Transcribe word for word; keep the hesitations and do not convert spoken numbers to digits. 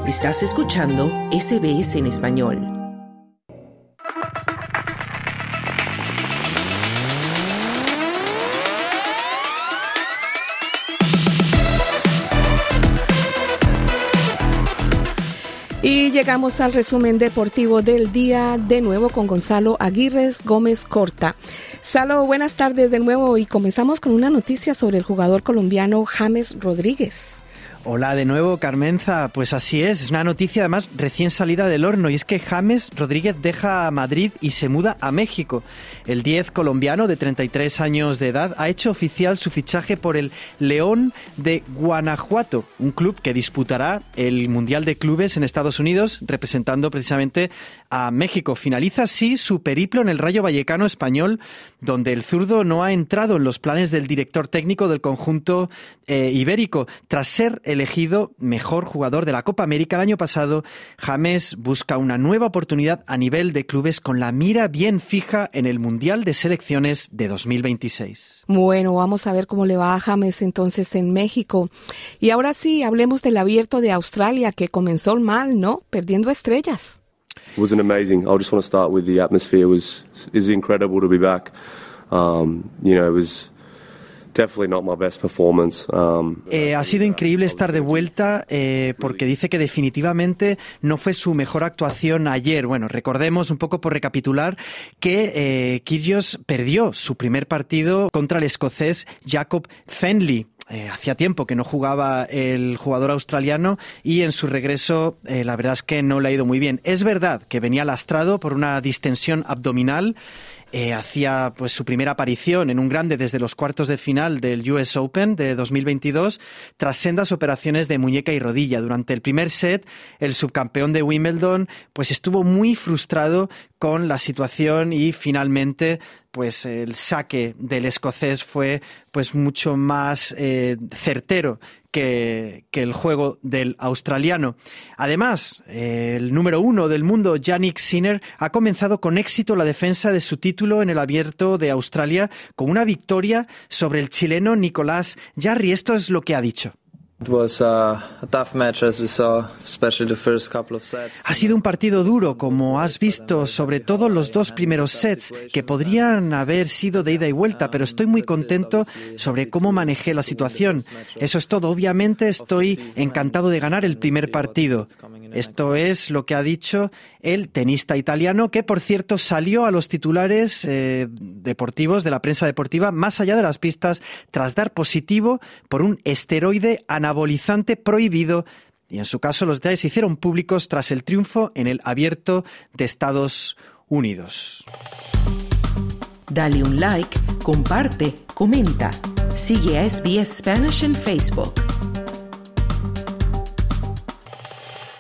Estás escuchando S B S en español. Y llegamos al resumen deportivo del día, de nuevo con Gonzalo Aguirre Gómez Corta. Salo, buenas tardes de nuevo y comenzamos con una noticia sobre el jugador colombiano James Rodríguez. Hola de nuevo, Carmenza. Pues así es, es una noticia además recién salida del horno y es que James Rodríguez deja Madrid y se muda a México. El diez colombiano de treinta y tres años de edad ha hecho oficial su fichaje por el León de Guanajuato, un club que disputará el Mundial de Clubes en Estados Unidos, representando precisamente a México. Finaliza así su periplo en el Rayo Vallecano español, donde el zurdo no ha entrado en los planes del director técnico del conjunto eh, ibérico. Tras ser elegido mejor jugador de la Copa América el año pasado, James busca una nueva oportunidad a nivel de clubes con la mira bien fija en el Mundial de Selecciones de dos mil veintiséis. Bueno, vamos a ver cómo le va a James entonces en México. Y ahora sí, hablemos del Abierto de Australia, que comenzó mal, ¿no? Perdiendo estrellas. It wasn't amazing. I just want to start with the atmosphere. It was is incredible to be back. Um, you know, it was definitely not my best performance. Um, eh, ha sido increíble estar de vuelta eh, porque dice que definitivamente no fue su mejor actuación ayer. Bueno, recordemos un poco por recapitular que eh, Kyrgios perdió su primer partido contra el escocés Jacob Fenley. Eh, hacía tiempo que no jugaba el jugador australiano y en su regreso eh, la verdad es que no le ha ido muy bien. Es verdad que venía lastrado por una distensión abdominal. Eh, hacía pues su primera aparición en un grande desde los cuartos de final del U S Open de dos mil veintidós tras sendas operaciones de muñeca y rodilla. Durante el primer set, el subcampeón de Wimbledon pues estuvo muy frustrado con la situación y finalmente pues el saque del escocés fue pues mucho más eh, certero que, que el juego del australiano. Además, eh, el número uno del mundo, Jannik Sinner, ha comenzado con éxito la defensa de su título en el Abierto de Australia con una victoria sobre el chileno Nicolás Jarry. Esto es lo que ha dicho. It was a tough match, as we saw, especially the first couple of sets. Ha sido un partido duro, como has visto, sobre todo los dos primeros sets, que podrían haber sido de ida y vuelta, pero estoy muy contento sobre cómo manejé la situación. Eso es todo. Obviamente estoy encantado de ganar el primer partido. Esto es lo que ha dicho el tenista italiano, que por cierto salió a los titulares eh, deportivos de la prensa deportiva más allá de las pistas tras dar positivo por un esteroide anabolizante prohibido, y en su caso los detalles se hicieron públicos tras el triunfo en el Abierto de Estados Unidos. Dale un like, comparte, comenta. Sigue a S B S Spanish en Facebook.